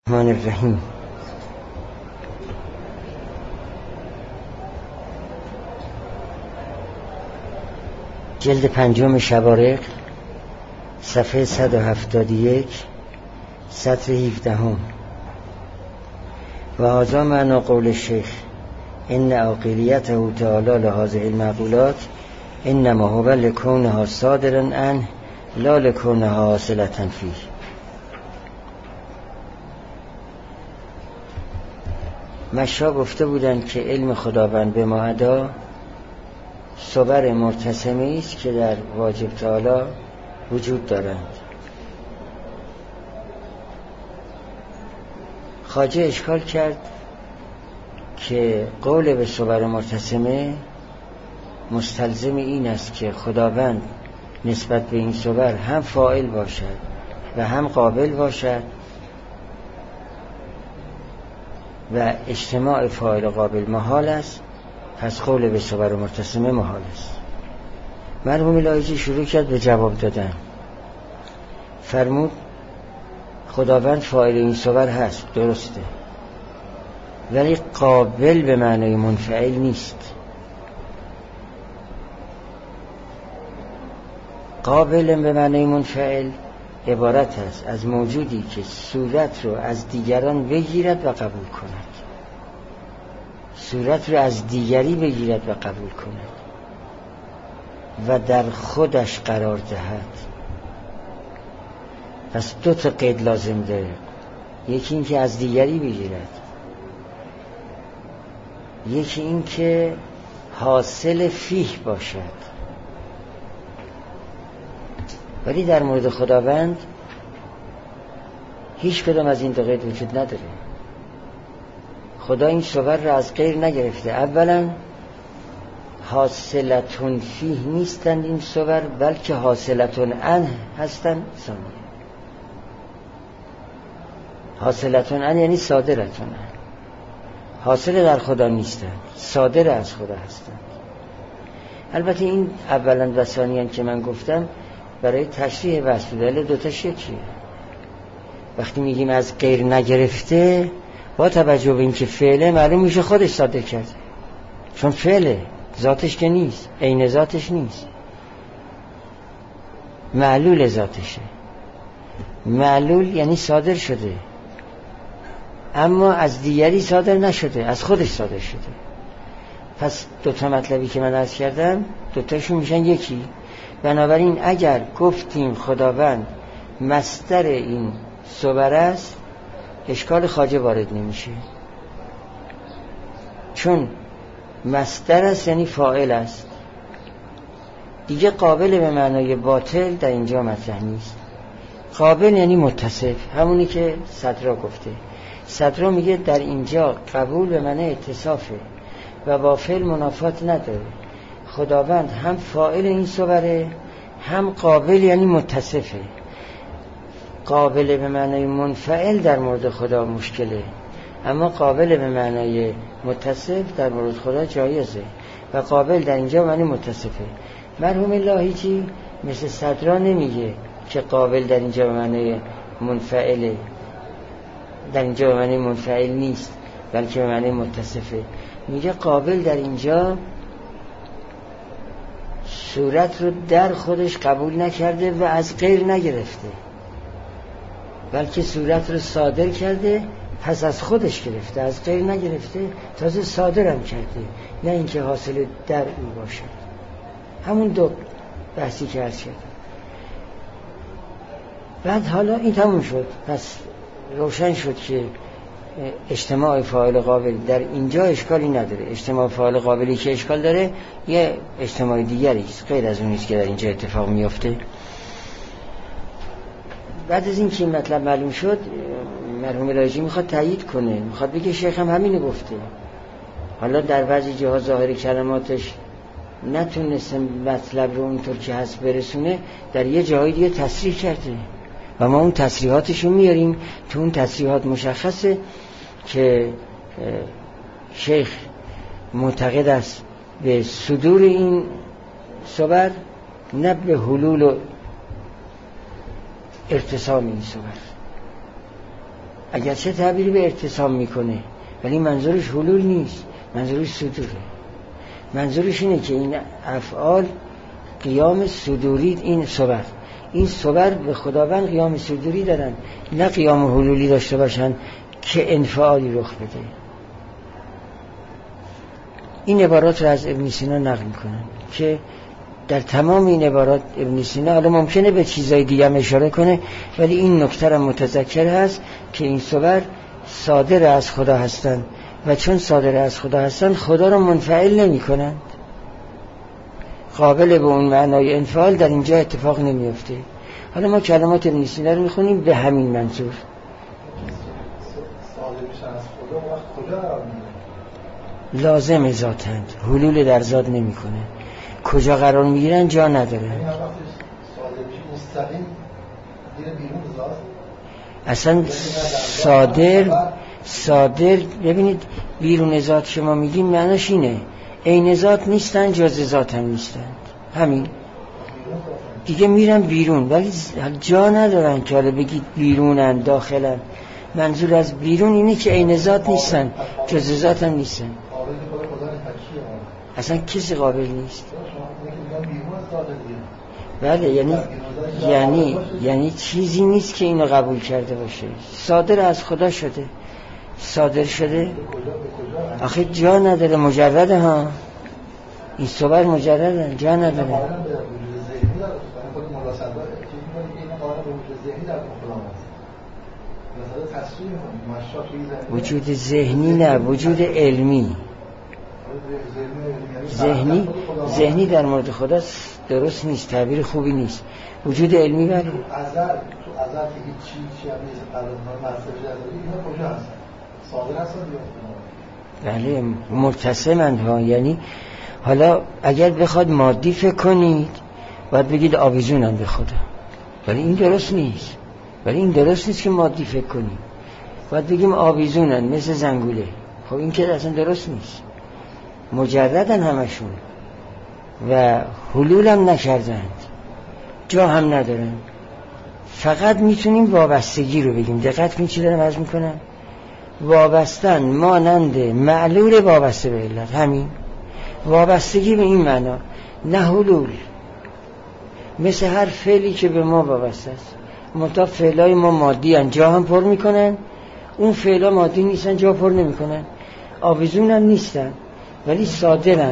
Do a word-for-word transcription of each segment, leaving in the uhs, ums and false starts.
الرحمن الرحیم. جلد پنجم شبارق، صفحه صد و هفتاد و یک، سطر هفدهم. و هذا معنی قول الشیخ ان عاقلیته تعالی لهذه المقولات انما هو لکونها صادرا عنه لا لکونها حاصلة فیه. مشا گفته بودند که علم خداوند به ما ادا صور مرتسمی است که در واجب تعالی وجود دارند. خواجه اشکال کرد که قول به صور مرتسمه مستلزم این است که خداوند نسبت به این صور هم فاعل باشد و هم قابل باشد و اجتماع فاعل قابل محال است، پس قول به صور مرتسمه محال است. مرحوم لایجی شروع کرد به جواب دادن. فرمود خداوند فاعل این صور هست، درسته، ولی قابل به معنای منفعل نیست. قابل به معنای منفعل عبارت است از موجودی که صورت رو از دیگران بگیرد و قبول کند، صورت رو از دیگری بگیرد و قبول کند و در خودش قرار دهد. پس دو تا قید لازم داره، یکی این که از دیگری بگیرد، یکی این که حاصل فیه باشد. ولی در مورد خداوند هیچ کدام از این دو قید وجود نداره. خدا این صور را از غیر نگرفته. اولا حاصلتون فیه نیستند این صور، بلکه حاصلتون عنه هستند. ثانیه حاصلتون عنه یعنی صادرتون عنه، حاصل در خدا نیستند، صادر از خدا هستند. البته این اولا و ثانیا که من گفتم برای تشریح وصف دلیل دوتاش یکیه. وقتی میگیم از غیر نگرفته، با توجه به اینکه فعله معلوم میشه خودش صادر کرده، چون فعله، ذاتش که نیست، عین ذاتش نیست، معلول ذاتشه. معلول یعنی صادر شده، اما از دیگری صادر نشده، از خودش صادر شده. پس دوتا مطلبی که من عرض کردم دوتاشون میشن یکی. بنابراین اگر گفتیم خداوند مصدر این صور است، اشکال خواجه وارد نمیشه، چون مصدر است یعنی فاعل است دیگه. قابل به معنای باطل در اینجا مطرح نیست. قابل یعنی متصف، همونی که صدرا گفته. صدرا میگه در اینجا قبول به معنای اتصافه و با فعل منافات نداره. خداوند هم فاعل این صوره، هم قابل یعنی متصفه. قابل به معنای منفعل در مورد خدا مشکله، اما قابل به معنای متصف در مورد خدا جایزه و قابل در اینجا معنی متصفه. مرحوم لاهیجی مثل صدرا نمیگه که قابل در اینجا به معنای منفعله، در اینجا به معنی منفعل نیست بلکه به معنی متصفه. میگه قابل در اینجا صورت رو در خودش قبول نکرده و از غیر نگرفته، بلکه صورت رو صادر کرده، پس از خودش گرفته، از غیر نگرفته، تازه صادرم کرده، نه اینکه حاصل در او باشد. همون دو بحثی که عرض کردم. بعد حالا این تموم شد، پس روشن شد که اجتماع فاعل قابل در اینجا اشکالی نداره. اجتماع فاعل قابلی که اشکال داره یه اجتماع دیگری است، غیر از اون نیست که در اینجا اتفاق میفته. بعد از این که مطلب معلوم شد، مرحوم لایجی میخواد تایید کنه، میخواد بگه شیخ هم همینو گفته. حالا در بعضی جاها ظاهر کلماتش نتونسته مطلب رو اونطور که هست برسونه، در یه جایی دیگه تصریح کرده و ما اون تصریحاتشو میاریم. تو اون تصریحات مشخصه که شیخ معتقد است به صدور این صور، نه به حلول و ارتسام این صور. اگرچه تعبیر به ارتسام میکنه ولی منظورش حلول نیست، منظورش صدوره. منظورش اینه که این افعال قیام صدوری، این صور این صور به خداوند قیام صدوری دارن، نه قیام حلولی داشته باشن که انفعالی رخ بده. این عبارات رو از ابن سینا نقل میکنن که در تمام این عبارات ابن سینا حالا ممکنه به چیزای دیگه هم اشاره کنه ولی این نکته را متذکر هست که این صور صادر از خدا هستند و چون صادر از خدا هستند خدا را منفعل نمی کنند، قابل به اون معنای انفعال در اینجا اتفاق نمیفته. حالا ما کلمات ابن سینا رو میخونیم به همین منظور. لازم ذاتند، حلول در ذات نمی کنه. کجا قرار میگیرن جا نداره. اصلا صادر صادر ببینید بیرون ذات شما میگیم معناش اینه عین ذات نیستن، جز ذات هم نیستن، همین دیگه میرن بیرون ولی جا ندارن که حالا بگید بیرونن داخلن. منظور از بیرون اینه که عین ذات نیستن، جز ذات هم نیستن، اصلا کسی قابل نیست. بله یعنی یعنی یعنی چیزی نیست که اینو قبول کرده باشه، صادر از خدا شده، صادر شده آخه جا نداره، مجرده ها، این صور مجرده جا نداره. وجود ذهنی نه، وجود علمی. ذهنی ذهنی در مورد خدا درست نیست، تعبیر خوبی نیست. وجود علمی بله. تو ازل تو ازل که هیچ چیزی هم نیست، قرار مرتبه جدایی اینا کجا هست؟ صادر هست بله مرتسمند ها. یعنی حالا اگر بخواد مادی فکر کنید باید بگید آویزونن به خدا، ولی این درست نیست. ولی این درست نیست که مادی فکر کنید، باید بگیم آویزونن مثل زنگوله. خب این که اصلا درست نیست. مجردن همشون و حلول هم نکردند، جا هم ندارن. فقط میتونیم وابستگی رو بگیم. دقت کنید چی دارم عرض میکنم؟ وابستن مانند معلول وابسته به علت، همین وابستگی به این معنا، نه حلول. مثل هر فعلی که به ما وابسته است، منتها فعلای ما مادی هن، جا هم پر میکنن. اون فعلا مادی نیستن، جا پر نمیکنن، آویزون هم نیستن ولی صادرن.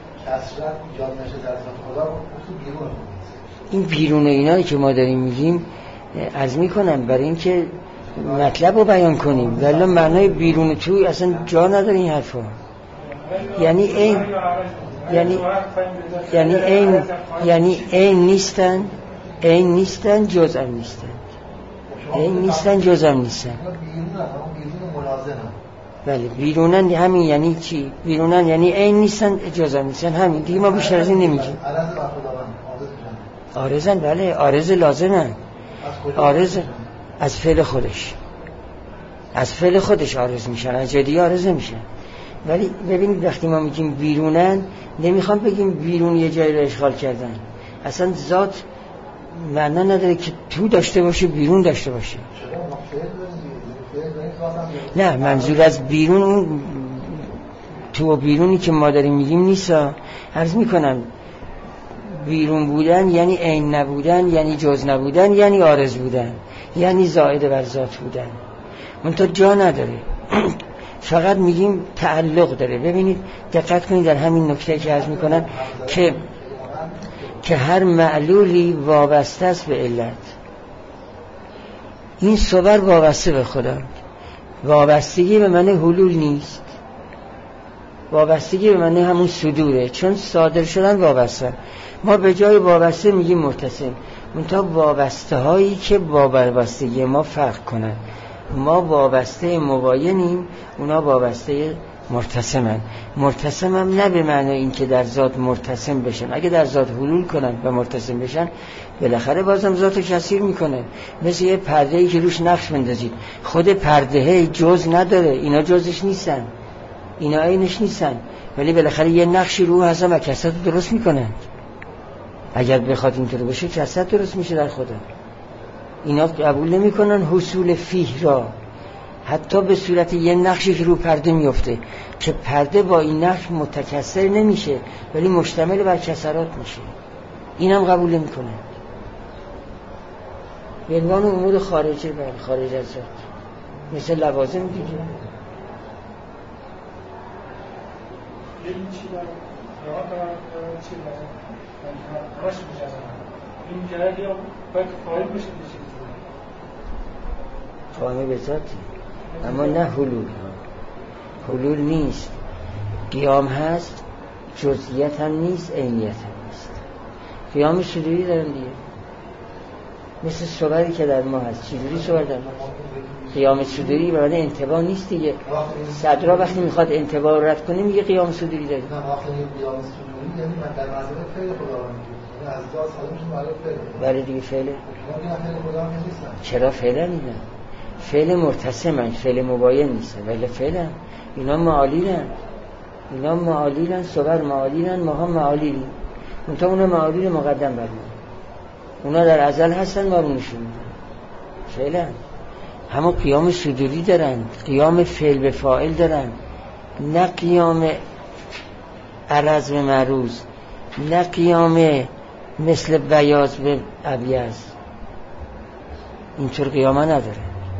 این بیرون اینایی که ما داریم میگیم عرض میکنم برای این که مطلب رو بیان کنیم، ولی معنای بیرون توی اصلا جا نداره این حرفا. یعنی این یعنی یعنی این یعنی این نیستن، این نیستن جز هم نیستن، این نیستن جز هم نیستن. بله بیرونن همین. یعنی چی؟ بیرونن یعنی این نیستن جز هم نیستن، همین دیگه. ما بیشتر از این نمیگیم. عارضن بله، عارض لازمن، عارض از فعل خودش، از فعل خودش عارض میشن، از جدی عارض نمیشن. ولی ببینید وقتی ما میگیم بیرونن نمیخوام بگیم بیرون یه جایی رو اشغال کردن، اصلا ذات معنا نداره که تو داشته باشه بیرون داشته باشه. نه منظور از بیرون اون تو و بیرونی که ما داریم میگیم نیستا. عرض میکنم بیرون بودن یعنی عین نبودن، یعنی جز نبودن، یعنی عارض بودن، یعنی زائد بر ذات بودن، منتها جا نداره. فقط میگیم تعلق داره. ببینید دقت کنید در همین نکته که عرض میکنم که که هر معلولی وابسته است به علت. این صور وابسته به خدا، وابستگی به معنی حلول نیست، وابستگی به معنی همون صدوره، چون صادر شدن وابسته. ما به جای وابسته میگیم متصل، منتها وابسته هایی که با وابستگی ما فرق کنن. ما وابسته مباینیم، اونا وابسته مرتسمن. مرتسمم نه به معنی این که در ذات مرتسم بشن، اگه در ذات حلول کنن و مرتسم بشن بالاخره بازم ذات کثیر میکنه. مثل یه پرده‌ای که روش نقش بندازید، خود پرده جز نداره، اینا جزش نیستن، اینا عینش نیستن، ولی بالاخره یه نقشی رو هستن و کثرت رو درست میکنن. اگر بخواد اینطور باشه کثرت درست میشه در خدا. اینا قبول نمیکنن حصول فیه را، حتی به صورت یه نقشی که رو پرده میفته که پرده با این نقش متکثر نمیشه ولی مشتمل بر کسرات میشه، اینم قبول نمیکنه. به عنوان امور خارجی بر خارج از ذات مثل لوازم دیگه. یه چیزی داره چی داره راش میشه این جایی یا باید قائل بشه قائم به ذاتی، اما نه حلول. حلول نیست، قیام هست، جزئیت هم نیست، عینیت هم نیست. قیام صدوری دارن دیگه، مثل صوری که در ما هست. چجوری صور در ما هست؟ قیام صدوری برای انتباه نیست دیگه. صدرا وقتی میخواد انتباه رد کنه میگه قیام صدوری داریم. نه آخه قیام صدوری یعنی من در مذهب فعل خداوند از جاز خودمون برای فعل. بله دیگه فعل. نه فعل خداوند نیستن. چرا فعل نیستن؟ فعل مرتسمن، فعل مباین نیستن، ولی فعلن. اینا معالیلن، اینا معالیلن، صور معالیلن، ما هم معالیلیم. منتها اونا معالیل مقدم بر ما، اونا در ازل هستن، ما رو نشون میدن. فعلا همه قیام صدوری دارن، قیام فعل به فاعل دارن، نه قیام عرض به معروض، نه قیام مثل بیاض به ابیض. اینطور قیامه نداره.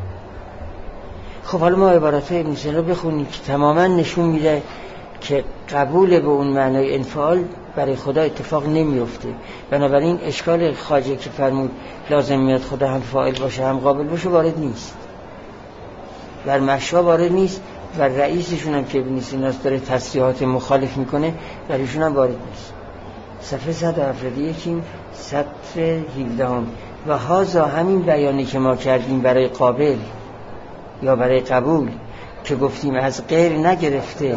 خب حالا ما عبارات های ابن سینا رو بخونیم که تماما نشون میده که قبول به اون معنای انفعال برای خدا اتفاق نمیفته. بنابراین اشکال خواجه که فرمود لازم میاد خدا هم فاعل باشه هم قابل باشه وارد نیست، بر مشا وارد نیست، و رئیسشون هم که ابن سینا داره تصریحات مخالف میکنه برایشون هم وارد نیست. صفحه صد و هفتاد و یک سطر هفده هم. و هازا همین بیانی که ما کردیم برای قابل یا برای قبول که گفتیم از غیر نگرفته،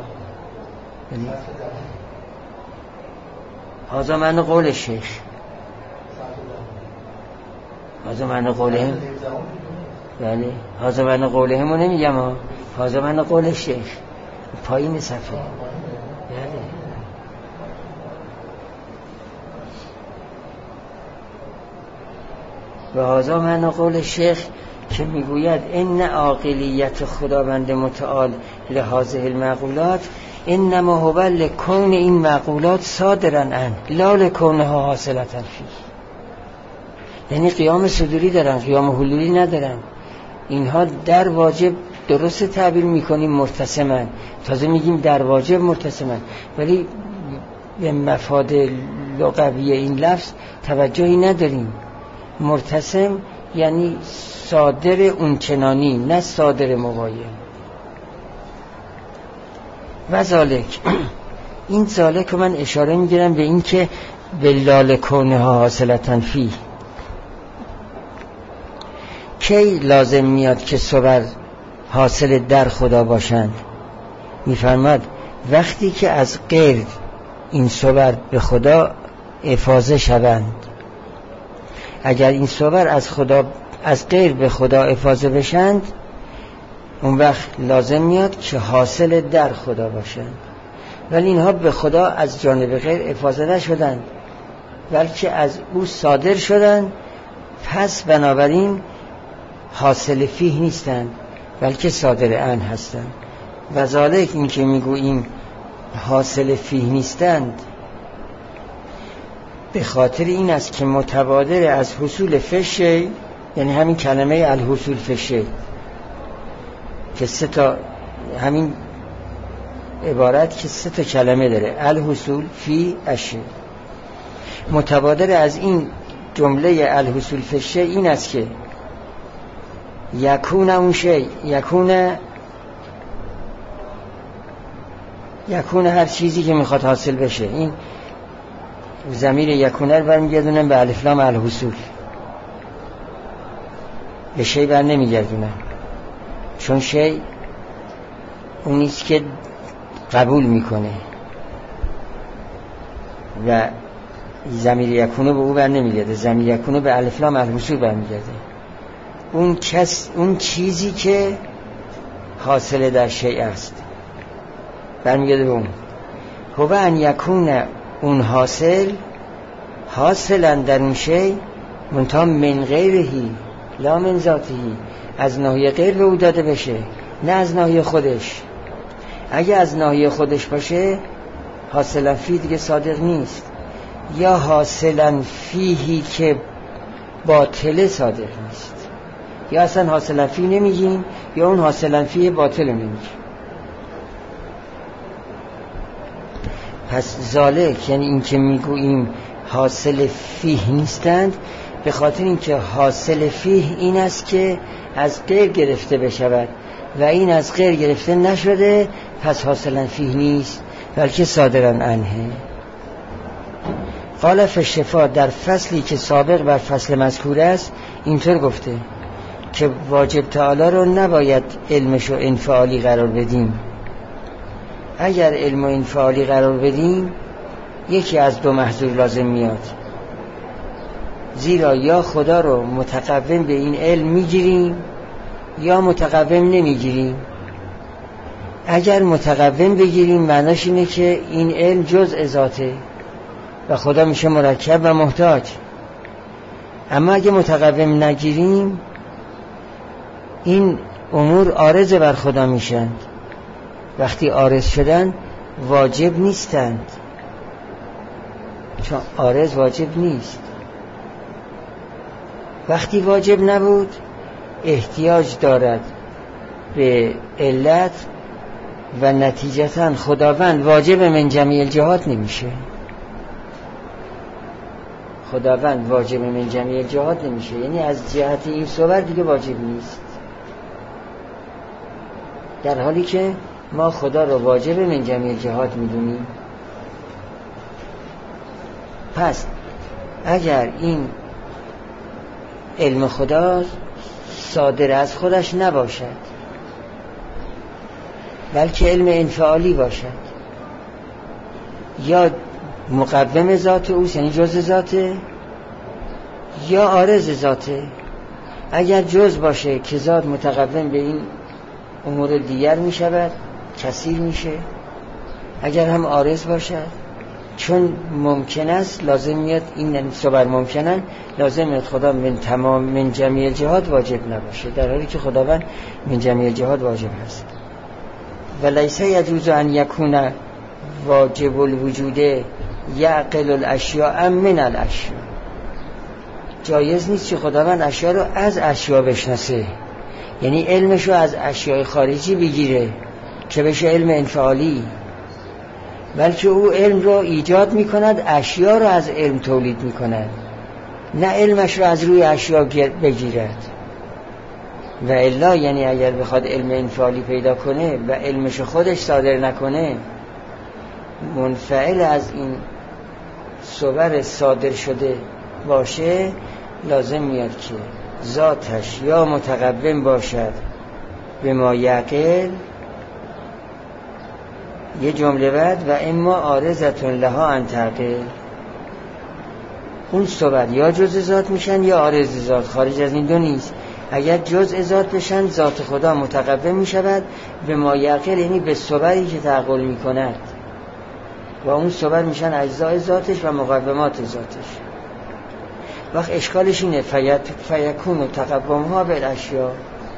هازا معنی قول شیخ، هازا معنی قوله هم، بله هازا معنی قوله همو نمیگم ها، هازا معنی قول شیخ پایین صفحه. بله و هازا معنی قول شیخ که میگوید ان عاقلیت خداوند متعال لهذه المعقولات انما هو لکون این معقولات صادرن ان لا لکونها حاصلتن فی. یعنی قیام صدوری دارن، قیام حلولی ندارن. اینها در واجب درست تعبیر میکنیم مرتسمن، تازه میگیم در واجب مرتسمن، ولی به مفاد لغوی این لفظ توجهی نداریم. مرتسم یعنی صادر اونچنانی، نه صادر مباین. و ذالک این ذالک من اشاره میگیرم به این که بلال کونها حاصلتن فی. کی لازم میاد که صور حاصل در خدا باشند؟ میفرماد وقتی که از غیر این صور به خدا افاضه شوند. اگر این صور از خدا از غیر به خدا افاضه بشند اون وقت لازم میاد که حاصل در خدا باشند، ولی اینها به خدا از جانب غیر افاضه نشدند بلکه از او صادر شدند، پس بنابراین حاصل فیه نیستند بلکه صادر ان هستند. و ذالک این که میگوییم حاصل فیه نیستند به خاطر این است که متبادر از حصول فشه، یعنی همین کلمه الحصول فشه که سه تا، همین عبارت که سه تا کلمه داره، الحصول فی اشه، متبادر از این جمله الحصول فشه این است که یکون اون شی، یکون یکون هر چیزی که میخواد حاصل بشه. این ضمیر یکونه رو برمیگردونن به الف لام الحصول، به شی بر نمیگردونن، چون شی اونیست که قبول میکنه و ضمیر یکونه به او بر نمیگرده، ضمیر یکونه به الف لام الحصول برمیگرده. اون کس اون چیزی که حاصل در شی است برمیگرده به اون. هو ان یکون اون حاصل حاصلا در اون شی منتها من غیرهی لا من ذاتهی، از ناحیه غیر به او داده بشه، نه از ناحیه خودش. اگه از ناحیه خودش باشه حاصلا فی دیگه صادق نیست، یا حاصلا فیهی که باطل صادق نیست، یا اصلا حاصلا فی نمیگیم یا اون حاصلا فی باطل نمیگیم. پس ذالک یعنی این که میگوییم حاصل فیه نیستند به خاطر اینکه حاصل فیه این است که از غیر گرفته بشود و این از غیر گرفته نشده، پس حاصلا فیه نیست بلکه صادرا عنه. قال فی الشفاء، در فصلی که سابق بر فصل مذکور است اینطور گفته که واجب تعالی رو نباید علمشو انفعالی قرار بدیم. اگر علم و انفعالی قرار بدیم یکی از دو محذور لازم میاد، زیرا یا خدا رو متقوم به این علم میگیریم یا متقوم نمیگیریم. اگر متقوم بگیریم معناش اینه که این علم جزء ذاته و خدا میشه مرکب و محتاج. اما اگه متقوم نگیریم این امور عارض بر خدا میشن. وقتی عارض شدن واجب نیستند، چون عارض واجب نیست. وقتی واجب نبود احتیاج دارد به علت و نتیجتاً خداوند واجب من جمیع الجهات نمیشه. خداوند واجب من جمیع الجهات نمیشه، یعنی از جهت این صور دیگه واجب نیست، در حالی که ما خدا رو واجب من جمیع الجهات میدونیم. پس اگر این علم خدا صادر از خودش نباشد بلکه علم انفعالی باشد، یا مقوم ذات اوست یعنی جز ذاته، یا عارض ذاته. اگر جز باشه که ذات متقوم به این امور دیگر می شود، کثیر میشه. اگر هم عارض باشد چون ممکن است لازم میاد، این صبر ممکنن لازم میاد خدا من تمام من جمیع الجهات واجب نباشه، در حالی که خداوند من جمیع الجهات واجب هست. و لیس یجوز ان یکون واجب الوجود یعقل الاشیاء من الاشیاء، جایز نیست که خداوند اشیاء رو از اشیاء بشناسه، یعنی علمش رو از اشیاء خارجی بگیره که بشه علم انفعالی، بلکه او علم رو ایجاد میکند، اشیاء رو از علم تولید میکند، نه علمش رو از روی اشیاء بگیرد. و الا یعنی اگر بخواد علم انفعالی پیدا کنه و علمش خودش صادر نکنه، منفعل از این صور صادر شده باشه، لازم میاد که ذاتش یا متقوم باشد به ما یعقل، یه جمله بعد و اما عارضتون لها ان تعقل، اون صور یا جزء ذات میشن یا عارض ذات، خارج از این دو نیست. اگر جزء ذات بشن ذات خدا متقوم میشود به ما یعقل، یعنی به صوری که تعقل میکند، و اون صور میشن اجزای ذاتش و مقومات ذاتش. وقت اشکالش اینه فیکون و تقومها به الاشیاء،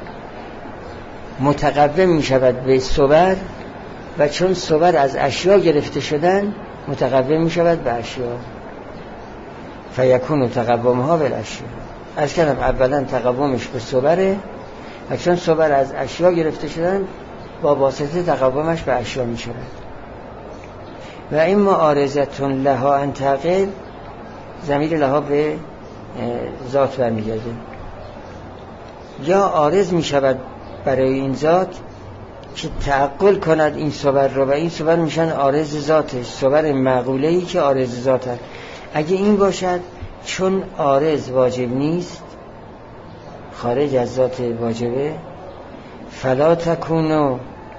متقوم میشود به صور و چون صور از اشیاء گرفته شدن متقوم میشود به اشیاء. فیکون و تقومها به الاشیاء، از کنم اولا تقومش به صوره و چون صور از اشیاء گرفته شدن با واسطه تقومش به اشیاء میشود. و اما عارضتون لها ان تعقل، ضمیر لها به ذات برمیگرده، یا عارض میشود برای این ذات که تعقل کند این صور رو و این صور میشن عارض ذاتش، صور معقوله‌ای که عارض ذات هست. اگه این باشد چون عارض واجب نیست، خارج از ذات واجبه، فلا تکونو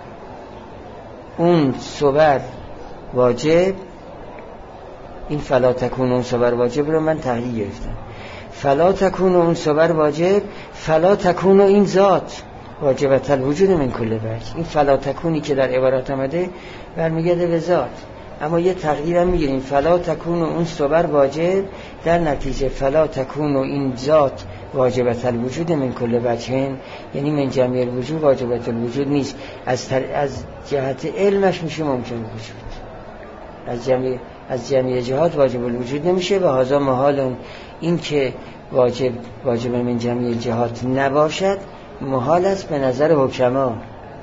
اون صور واجب، این فلا تکونو اون صور واجب رو من تغییر گرفتم، فلا تکونو اون صور واجب، فلا تکونو این ذات واجبت الوجود من کل وجه. این فلا تکونی که در عبارات آمده برمیگرده به ذات، اما یه تغییر هم میگیریم، فلا تکونو اون صور واجب، در نتیجه فلا تکونو این ذات واجبت الوجود من کل وجهین، یعنی من جمعی الوجود واجبت الوجود نیست، از, تر... از جهت علمش میشه ممکن الوجود، از جمعی از جمعی جهات واجب الوجود نمیشه و هذا محال. این که واجب واجب من جمعی جهات نباشد محال است به نظر حکما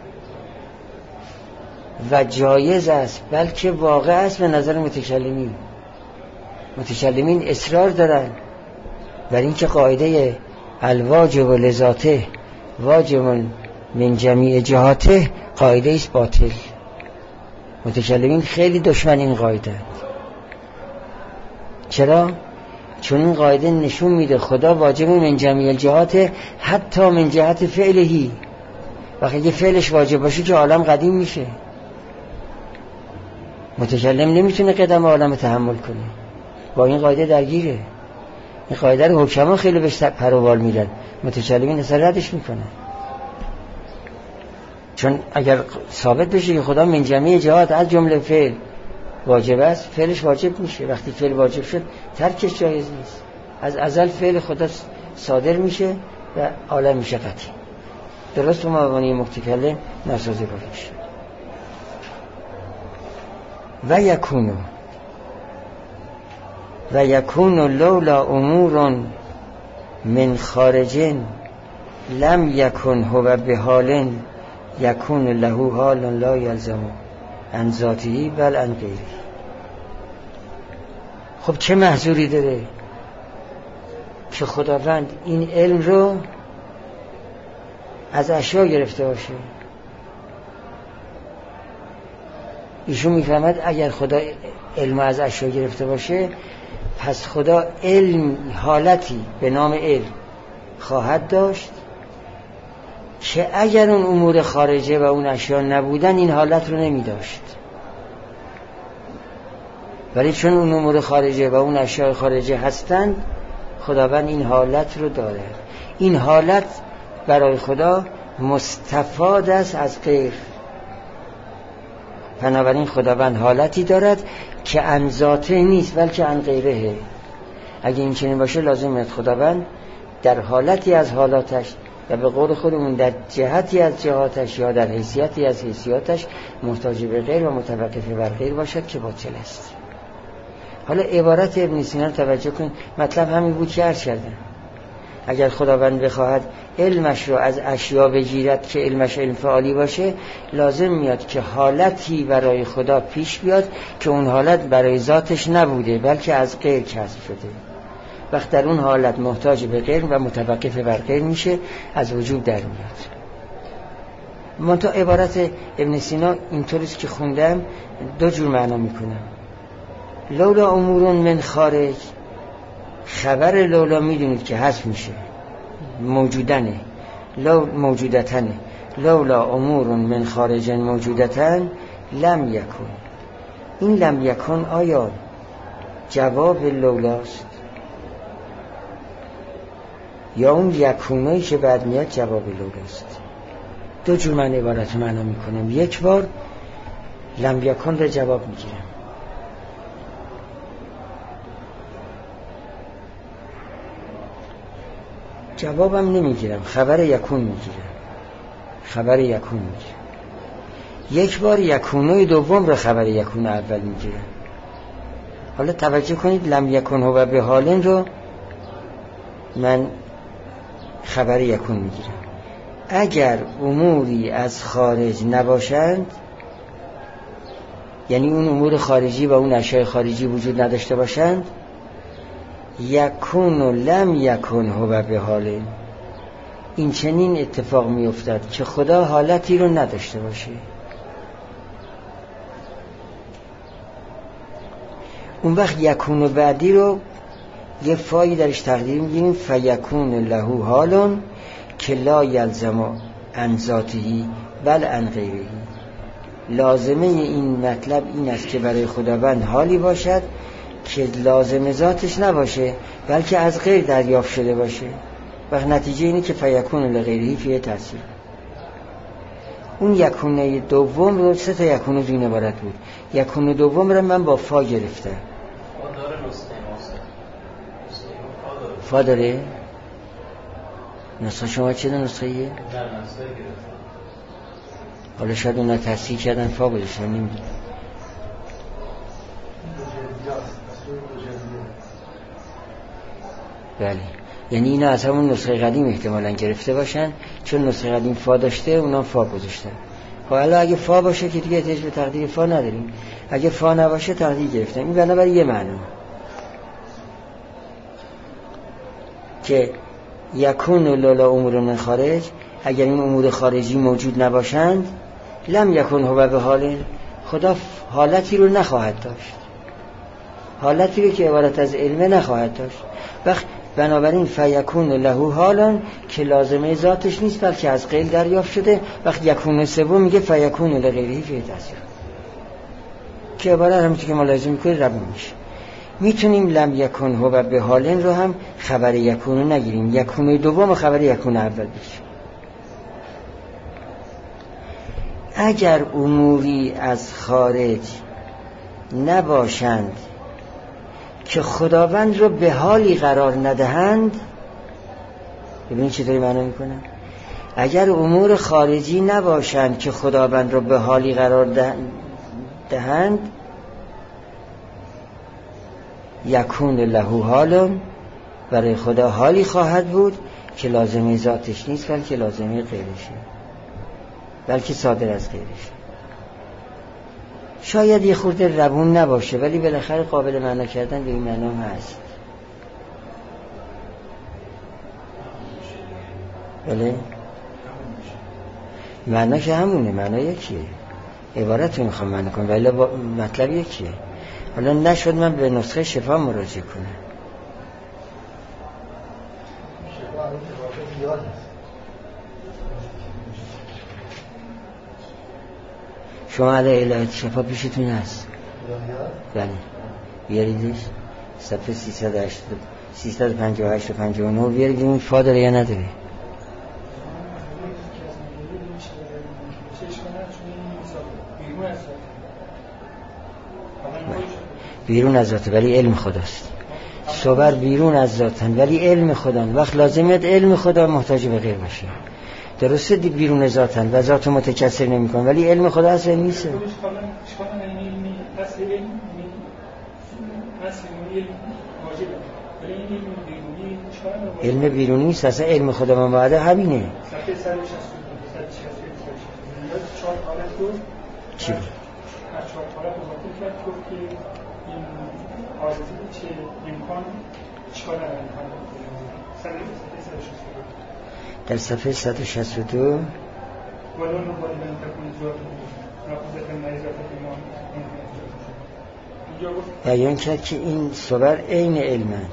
و جایز است، بلکه واقع است به نظر متکلمین. متکلمین اصرار دارن بر این که قاعده الواجب لذاته واجب من جمیع جهاته قاعده است باطل. متکلمین خیلی دشمن این قاعده. چرا؟ چون این قاعده نشون میده خدا واجب من جمیع جهاته حتی من جهت فعلهی. وقتی که فعلش واجب باشه که عالم قدیم میشه. متکلم نمیتونه قدم عالم تحمل کنه، با این قاعده درگیره. این قاعده رو حکما خیلی بهش پروبال میدن، متکلمین اصلا ردش میکنن. چون اگر ثابت بشه که خدا من جمیع جهات از جمله فعل واجب است، فعلش واجب میشه. وقتی فعل واجب شد ترکش جایز نیست. از ازل فعل خدا صادر میشه و عالم میشه قطعی. درست و مبانی متکلم ناسازگار میشه. و یکونو و یکونو لولا امور من خارجین لم یکن هو بحال یکون له حال لا یلزم عن ذاته بل عن غیره. خب چه محذوری داره که خداوند این علم رو از اشیا گرفته باشه؟ ایشون میفهمد اگر خدا علم از اشیا گرفته باشه پس خدا علم حالتی به نام علم خواهد داشت که اگر اون امور خارجه و اون اشیا نبودن این حالت رو نمی داشت. ولی چون اون امور خارجه و اون اشیا خارجه هستند خداوند این حالت رو داره. این حالت برای خدا مستفاد است از غیر. بنابراین خداوند حالتی دارد که عن ذاته نیست بلکه عن غیره. اگه این چنین باشه لازم است خداوند در حالتی از حالاتش و به قول خودمون در جهتی از جهاتش یا در حیثیتی از حیثیاتش محتاج به غیر و متوقف بر غیر باشد که باطل است. حالا عبارت ابن سینا رو توجه کن، مطلب همین بود که عرض کردم. اگر خداوند بخواهد علمش رو از اشیا بگیرد که علمش علم فعالی باشه لازم میاد که حالتی برای خدا پیش بیاد که اون حالت برای ذاتش نبوده بلکه از غیر کسب شده. وقت در اون حالت محتاج به غیر و متوقف بر غیر میشه، از وجود در میاد. من تا عبارت ابن سینا اینطوریست که خوندم دو جور معنا میکنم. لولا امورون من خارج، خبر لولا میدونید که حذف میشه، موجودنه، لو موجودتنه. لولا امورون من خارج موجودتن لم یکن. این لم یکن آیا جواب لولاست یا اون یکونایی که بعد میاد جواب لولاست؟ دو جور من عبارت معنا میکنم. یک بار لم یکن را جواب میگیرم، جوابم نمیگیرم، خبر یکون میگیرم، خبر یکون میگیرم. یک بار یکونوی دوم را خبر یکون اول میگیرم. حالا توجه کنید، لم یکن هو به حالین رو من خبر یکون میگیرم. اگر اموری از خارج نباشند، یعنی اون امور خارجی و اون اشیاء خارجی وجود نداشته باشند، یکون و لم یکن هو به حالین، این چنین اتفاق می افتد که خدا حالتی رو نداشته باشه. اون وقت یکون و بعدی رو یه فایی درش تقدیر میگیریم، فیکون له حالون که لا یلزم عن ذاته بل عن غیره. لازمه این مطلب این است که برای خداوند حالی باشد که لازم ذاتش نباشه بلکه از غیر دریافت شده باشه. و نتیجه اینه که فیکون لغیره فیه تاثیر. اون یکونه دوم رو سه تا یکونه دون عبارت بود. یکونه دوم رو من با فا گرفتم. فا داره؟ نسخه شما چه نسخه ایه؟ در نسخه گرفتم. حالا شاید اونا تصحیح کردن فا بودشن نمیدونم. بله یعنی اینا از همون نسخه قدیم احتمالاً گرفته باشن، چون نسخه قدیم فا داشته اونا فا گذاشتن. حالا اگه فا باشه که دیگه احتیاج به تقدیر فا نداریم، اگه فا نباشه تقدیر گرفتن. این بنابراین یه معنی که یکون لولا امور من خارج، اگر این امور خارجی موجود نباشند لم یکن هو به حال، خدا حالتی رو نخواهد داشت، حالتی رو که عبارت از علمه نخواهد داشت. وقت بنابراین فیکون له حالان که لازمه ذاتش نیست بلکه از قیل دریافت شده. وقت یکون سوم میگه فیکون لغیره فی تاثیر، که عبارت همونطور که ملاحظه میکنید ربون میشه. میتونیم لم یکن هو به حالن رو هم خبر یکون رو نگیریم، یکون دوم خبر یکون اول بگیریم. اگر اموری از خارج نباشند که خداوند رو به حالی قرار ندهند، ببینید چطوری معنی میکنم. اگر امور خارجی نباشند که خداوند رو به حالی قرار دهند، یکون له حال، برای خدا حالی خواهد بود که لازمه ذاتش نیست بلکه لازمه غیرشه، بلکه صادر از غیرشه. شاید یه خورده روون نباشه ولی بالاخره قابل معنا کردن به این معنا هست. بله معنا که همونه، معنا یکیه، عبارت رو میخوام معنا کنم ولی مطلب یکیه. حالا نشد من به نسخه شفا مراجعه کنم. شما علی الهی شفا پیشتون هست؟ بله بیاریدش صفحه سیصد و پنجاه و هشت و پنجاه و نه بیارید. این فا داره یا نداره؟ بیرون از ذاته ولی علم خداست. صور بیرون از ذاتن ولی علم خدان. وقت لازمیت علم خدا محتاج به غیر باشه. درسته دی بیرون ذاتن و ذات متکثر نمی کن ولی علم خدا اصلا نیست. علم بیرونی نیست، اصلا علم خدا من بعده همینه. چی؟ در صفحه صد و شصت و دو بیان کرد که این صور عین علمند،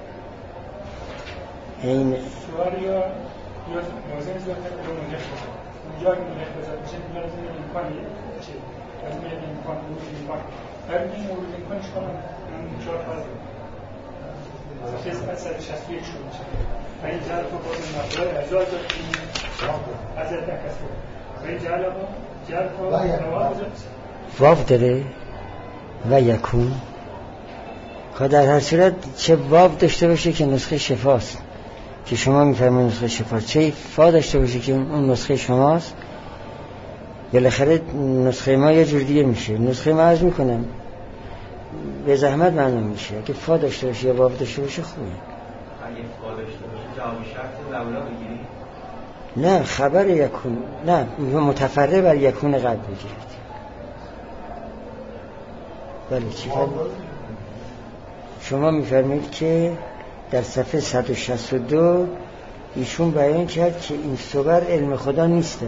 عین صور یا موازن ذات اونجا اونجا ملاحظات میشه لازم امکان چه لازم امکان امکان هر این مورد امکانش کنم چهار فاز صفحه صد و شصت و یک شروع میشه. این جهل تو باز مقدار اجازه این از تکسر این جهل ها جهل تو واو داره و یکون. خود در هر صورت چه واو داشته باشه که نسخه شفاست که شما میفرمایید نسخه شفاست، چه فا داشته باشه که اون نسخه شماست، بالاخره نسخه ما یه جور دیگه میشه. نسخه ما عرض میکنم به زحمت معلوم میشه که فا داشته باشه یا واو داشته باشه خوبه. اگه فا داشته باشه جواب شرط لولا بگیری؟ نه خبر یکون، نه متفرع بر یکون قبل بگیرید. بله چی فرمید؟ شما میفرمایید که در صفحه صد و شصت و دو ایشون بیان کرد که این صور علم خدا نیسته.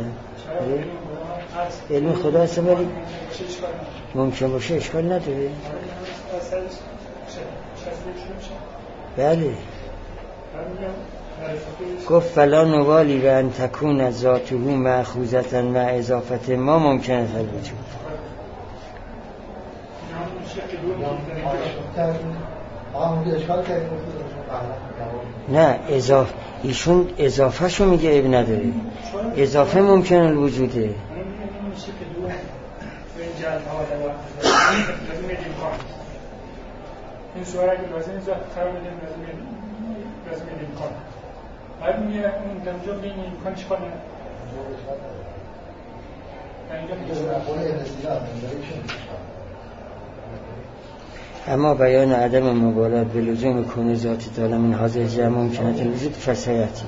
علم خدا هست ولی ممکن باشه اشکال نداره. بله گفت فلا نوالی و ان تکون ذاته مأخوذة مع اضافت ما ممکن است الوجود. نه اضافه ایشون اضافه شو میگه اب نداره، اضافه ممکن الوجوده. این سوال اگه لازم ذات قرار بدیم لازم لازم امکان بعد میگه اون دمجا بین امکان چیکار نه اما بیان عدم مبالات به لزوم کون ذات تعالی من حاضر جمع ممکنات الوجود فسیعتی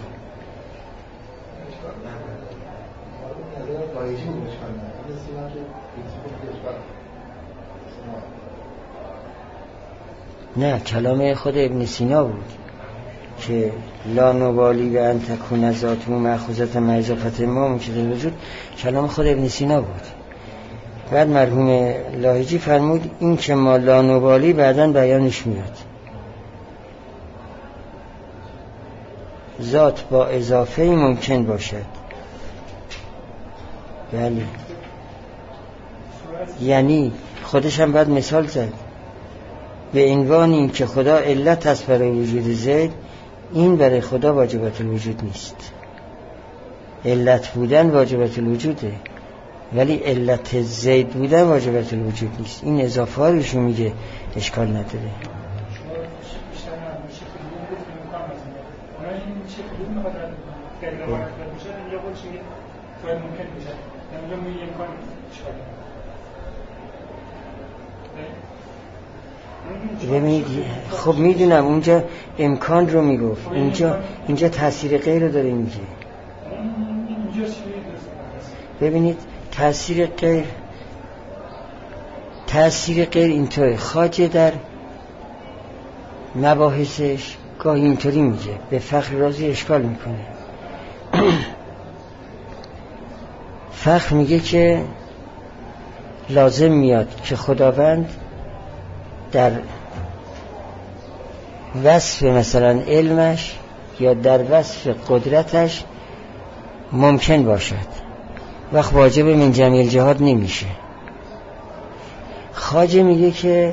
نه کلام خود ابن سینا بود که لا نبالی و ان تکون ذات مأخوذة من اضافة ما ممکن الوجود کلام خود ابن سینا بود. بعد مرحوم لاهیجی فرمود این که ما لا نبالی بعداً بیانش میاد ذات با اضافه ممکن باشد. بله یعنی خودش هم بعد مثال زد به عنوان این که خدا علت است برای وجود زید، این برای خدا واجبات الوجود نیست. علت بودن واجبات الوجوده ولی علت زید بودن واجبات الوجود نیست. این اضافه ها روشون میگه اشکال نداره. ببینید خب میدونم اونجا امکان رو میگفت، اینجا اینجا تاثیر غیر رو داره میگه. ببینید تاثیر غیر تاثیر غیر اینطوری خواجه در مباحثش گاهی اینطوری میگه، به فخر رازی اشکال میکنه. فخر میگه که لازم میاد که خداوند در وصف مثلا علمش یا در وصف قدرتش ممکن باشد، وقت واجب من جمیع الجهات نمیشه. خواجه میگه که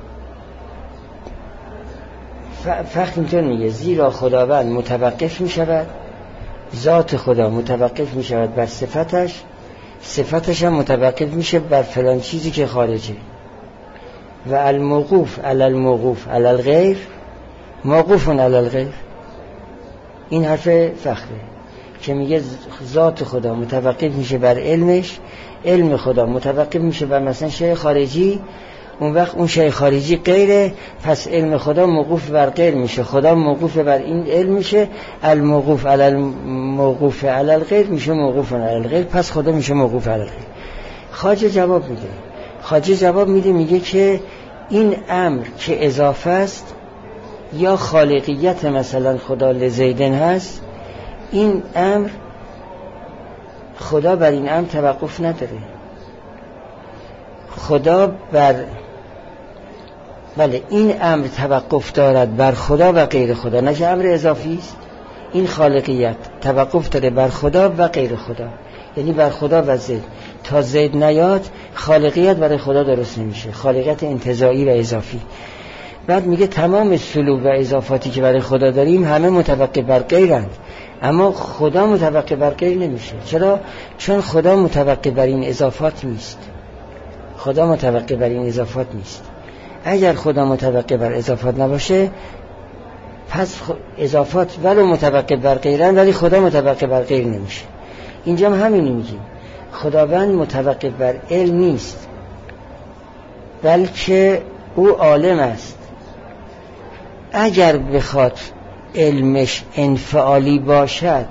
فقط اینطور میگه زیرا خداوند متوقف میشود، ذات خدا متوقف میشود بر صفتش، صفتش هم متوقف میشه بر فلان چیزی که خارجه. و الموقوف علی الموقوف علی الغیر موقوف علی الغیر. این حرف فخره که میگه ذات خدا متوقف میشه بر علمش، علم خدا متوقف میشه بر مثلا شیء خارجی، اون وقت اون شیء خارجی غیره، پس علم خدا موقوف بر غیر میشه، خدا موقوف بر این علم میشه، الموقوف علی الموقوف علی الغیر میشه موقوف علی الغیر، پس خدا میشه موقوف علی الغیر. خواجه جواب میده خواجه جواب میده میگه که این امر که اضافه است یا خالقیت مثلا خدا لزیدن هست، این امر خدا بر این امر توقف نداره. خدا بر بله این امر توقف دارد بر خدا و غیر خدا، نه که امر اضافی است. این خالقیت توقف داره بر خدا و غیر خدا، یعنی بر خدا و زید. تا زید نیاد خالقیت برای خدا درست نمیشه، خالقیت انتزاعی و اضافی. بعد میگه تمام سلوک و اضافاتی که برای خدا داریم همه متوقف بر غیرند، اما خدا متوقف بر غیر نمیشه. چرا؟ چون خدا متوقف بر این اضافات نیست. خدا متوقف بر این اضافات نیست. اگر خدا متوقف بر اضافات نباشه، پس اضافات ولو متوقف بر غیرند ولی خدا متوقف بر غیر نمیشه. اینجا هم همین میگیم، خداوند متوقف بر علم نیست، بلکه او عالم است. اگر بخواد علمش انفعالی باشد،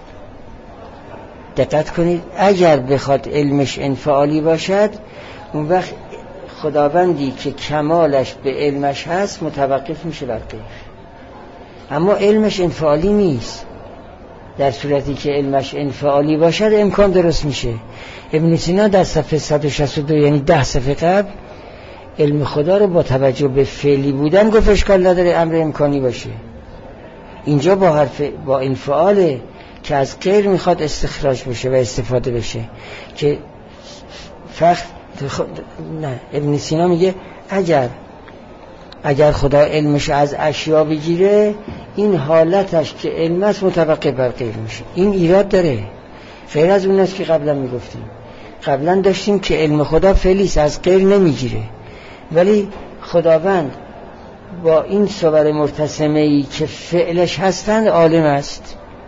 دقت کنید، اگر بخواد علمش انفعالی باشد، اون وقت خداوندی که کمالش به علمش هست متوقف میشه بر غیر. اما علمش انفعالی نیست. در صورتی که علمش انفعالی باشد امکان درست میشه. ابن سینا در صفحه صد و شصت و دو یعنی ده صفحه قبل علم خدا رو با توجه به فعلی بودن گفت اشکال نداره امر امکانی باشه. اینجا با حرف با انفعاله که از غیر میخواد استخراج بشه و استفاده بشه که فقط نه. ابن سینا میگه اگر اگر خدا علمش از اشیا بگیره، این حالتش که علم است متوقف بر غیر میشه. این ایراد داره، غیر از اون است که قبلا میگفتیم. قبلا داشتیم که علم خدا فعلیست، از غیر نمیگیره، ولی خداوند با این صور مرتسمه‌ای که فعلش هستند عالم است.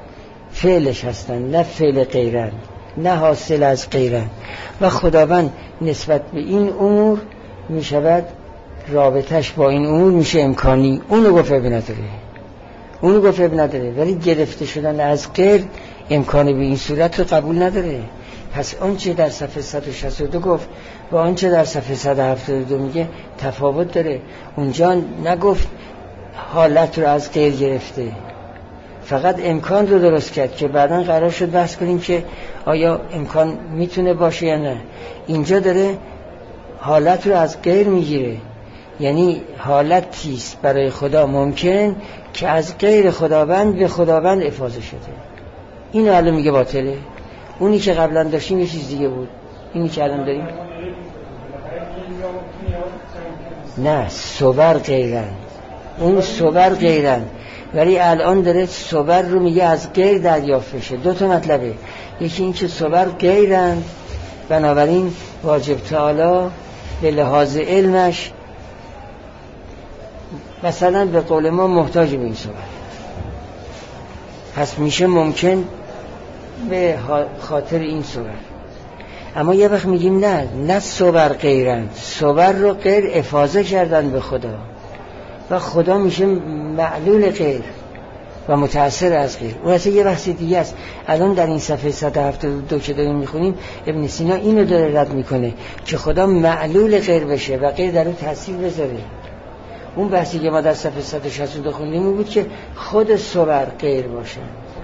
فعلش هستن، نه فعل غیرن، نه حاصل از غیرن و خداوند نسبت به این امور می شود رابطش با این امور میشه امکانی. اونو گفت اب نداره، اونو گفت اب نداره، ولی گرفته شدن از غیر امکانی به این صورت رو قبول نداره. پس آنچه در صفحه صد و شصت و دو گفت و آنچه در صفحه صد و هفتاد و دو میگه تفاوت داره. اونجا نگفت حالت رو از غیر گرفته، فقط امکان رو درست کرد که بعداً قرار شد بحث کنیم که آیا امکان میتونه باشه یا نه. اینجا داره حالت رو از غیر میگیره، یعنی حالتیست برای خدا ممکن که از غیر خداوند به خداوند افاضه شده. اینو الان میگه باطله. اونی که قبلا داشتیم یه چیز دیگه بود، اینی که الان داریم نه، صور غیرن، اون صور غیرن، ولی الان داره صور رو میگه از غیر دریافت بشه. دو تا مطلبه، یکی این که صور غیرن، بنابراین واجب تعالی به لحاظ علمش مثلا به قول ما محتاج به این صور، پس میشه ممکن به خاطر این صور. اما یه وقت میگیم نه، نه صور غیرن، صور رو غیر افاضه کردن به خدا و خدا میشه معلول غیر و متأثر از غیر. اون اصلا یه بحث دیگه است. الان در این صفحه صد و هفتاد و دو که داریم میخونیم ابن سینا اینو داره رد میکنه که خدا معلول غیر بشه و غیر در اون تأثیر بذاره. اون بحثی که ما در صفحه صد و شصت و دو خوندیم بود که خود صور غیر باشه.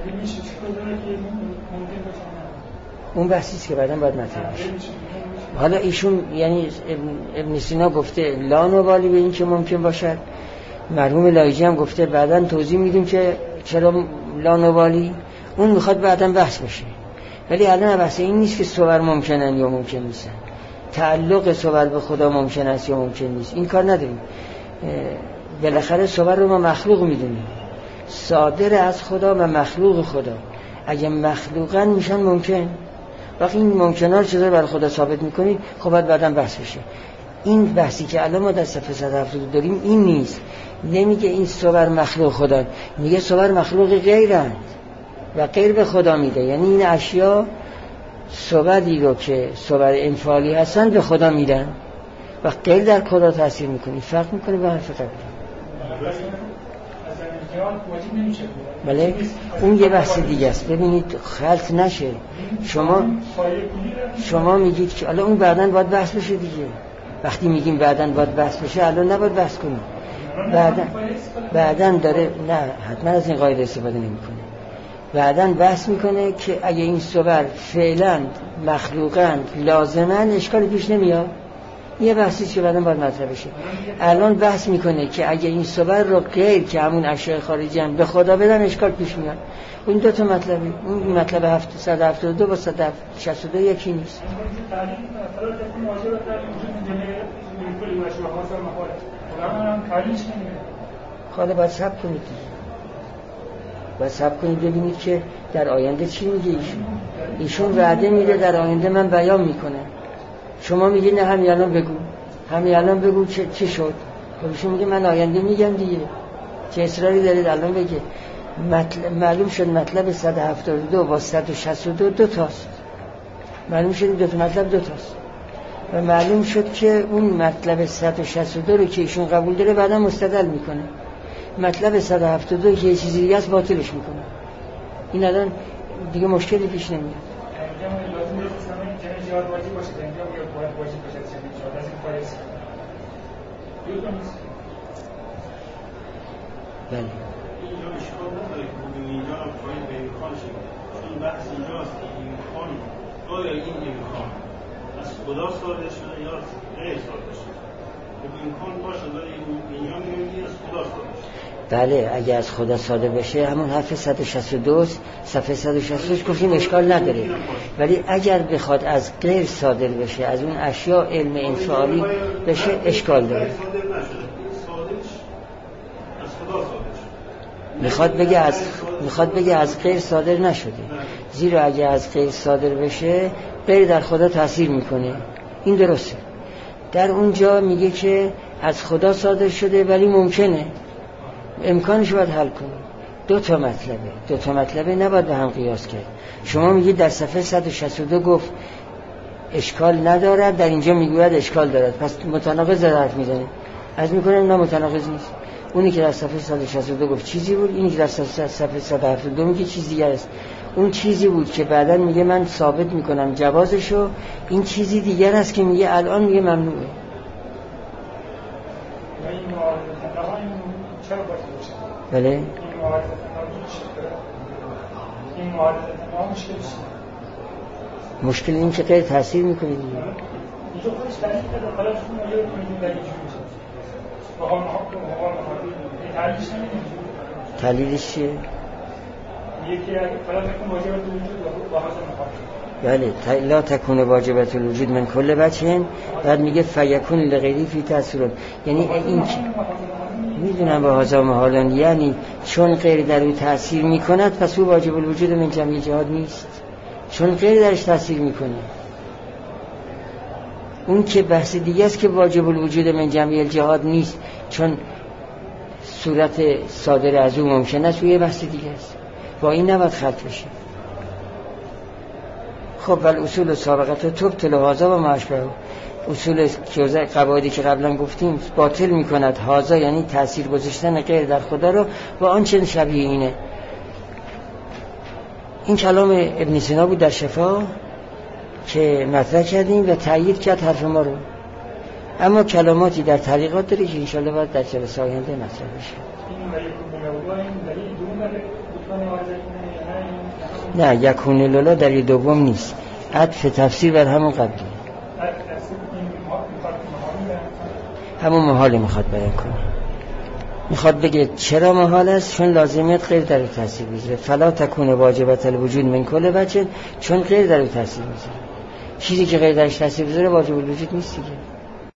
اون بحثیست که بعداً باید مطرح بشه. حالا ایشون یعنی ابن سینا گفته لا نبالی به این که ممکن باشد، مرحوم لایجی هم گفته بعداً توضیح میدیم که چرا لا نبالی. اون میخواد بعداً بحث بشه، ولی الان بحث این نیست که صور ممکنن یا ممکن نیستن، تعلق صور به خدا ممکن است یا ممکن نیست، این کار نداریم. بالاخره صور رو ما مخلوق میدونیم، صادر از خدا و مخلوق خدا. اگه مخلوقن میشن ممکن، وقتی این ممکنه رو چطور برای خدا ثابت میکنید خب باید بعداً بحث بشه. این بحثی که الان ما در صفحه صد و هفتاد داریم این نیست. نمیگه این صور مخلوق خدا، میگه صور مخلوق غیرند و غیر به خدا میده. یعنی این اشیا صوری رو که صور انفعالی هستن به خدا میدن و غیر در خدا تاثیر میکنه. فرق میکنه با حرف قبلی. بله اون یه بحث دیگه است. ببینید خلط نشه. شما شما میگید که الان اون بعداً باید بحث بشه دیگه. وقتی میگیم بعداً باید بحث بشه الان نباید بحث کنیم. بعداً بعداً داره نه حتما از این قاعده استفاده نمیکنه. بعداً بحث میکنه که اگه این صور فعلاً مخلوقاً لازماً اشکالی پیش نمیاد. یه بحثی که بعداً باید مطرح بشه. الان بحث میکنه که اگه این صور رو غیر که همون اشیاء خارجی هم به خدا بدن اشکال پیش میاد. این دو تا مطلبی، اون مطلب هفتصد و هفتاد و دو با صد و شصت و دو یکی نیست. حالا باید صبر کنید باید صبر کنید ببینید که در آینده چی میگه ایشون. ایشون وعده میده در آینده من بیان میکنه. شما میگی نه همین الان بگو، همین الان بگو چه چی شد. خب ایشون میگه من آینده میگم دیگه، چه اصراری دارید الان بگه. مطلب معلوم شد مطلب صد و هفتاد و دو با صد و شصت و دو دو تاست. معلوم شد دو تا مطلب دو تاست و معلوم شد که اون مطلب صد و شصت و دو رو که ایشون قبول داره بعدا مستدل میکنه. مطلب صد و هفتاد و دو که یه چیزی دیگه است باطلش میکنه. این الان دیگه مشکلی پیش نمیاد. بله اینجا اشکال نداره که بودیم اینجا هم پایین به امکان شد، چون بحث اینجاست که امکان آیا این امکان از خدا صادر شده یا غیر صادر شده. خب امکان باشه ولی اینجا میگه از خدا صادر شده. بله اگه از خدا صادر بشه همون حرف صد و شصت و دو صفحه صد و شصت و دو گفتیم اشکال نداره، ولی اگر بخواد از غیر صادر بشه از اون اشیاء علم انفعالی بشه اشکال داره. میخواد بگه از میخواد بگه از غیر صادر نشده، زیرا اگه از غیر صادر بشه غیر در خدا تاثیر میکنه. این درسته. در اونجا میگه که از خدا صادر شده ولی ممکنه، امکانش باید حل کنه. دو تا مطلبه دو تا مطلبه نباید به هم قیاس کرد. شما میگید در صفحه صد و شصت و دو گفت اشکال ندارد، در اینجا میگوید اشکال دارد، پس متناقض حرف میزنه. از میکنم نه متناقض نیست. اونی که در صفحه صد و شصت و دو گفت چیزی بود، اینی که در صفحه صد و هفتاد و دو میگه چیز دیگه است. اون چیزی بود که بعداً میگه من ثابت میکنم جوازشو، این چیزی دیگر است که میگه الان میگه ممنوعه. بله این معارضه تنها مشکل چیه؟ مشکل این که غیر تاثیر میکنه دیگه. اینجا خودش تعریف کرده خلاص اون ماجرا رو میگیم در اینجوری میشه. با هم حق و حقوق این تعلیلش نمیدونیم. تعلیلش چیه؟ یکی خلاص اون ماجرا رو وجود با حاضر مخاطب. بله لا تکون واجبت الوجود من کل بچه‌ن، بعد میگه فیکون لغیری فی تأثیر، یعنی این میدونم با هذا محالن، یعنی چون غیر در او تأثیر میکند پس او واجب الوجود من جمعی جهاد نیست، چون غیر درش تأثیر میکنه. اون که بحث دیگه است که واجب الوجود من جمعی جهاد نیست چون صورت صادر از او ممکن است، و یه بحث دیگه است، با این نباید خلط بشه. خب ولی اصول سابقت و تبطل هذا و ما اشبهه، اصول قواعدی که قبلا گفتیم باطل میکند هذا، یعنی تأثیر گذاشتن غیر در خدا رو با آنچه شبیه اینه. این کلام ابن سینا بود در شفا که مطرح کردیم و تأیید کرد حرف ما رو. اما کلماتی در طریقات داره که انشاءالله باید در جلسه آینده مطرح بشه. نه یکون لولا در دوم نیست، عطف تفسیر بر همون قبلی، همون محال میخواد بیان کنه. میخواد بگه چرا محال است؟ چون لازمیت غیر در تاثیر میذاره. فلا تکون واجبت الوجود من کل بچه، چون غیر در تاثیر میذاره. چیزی که غیر درش تاثیر میذاره واجب الوجود نیست دیگه.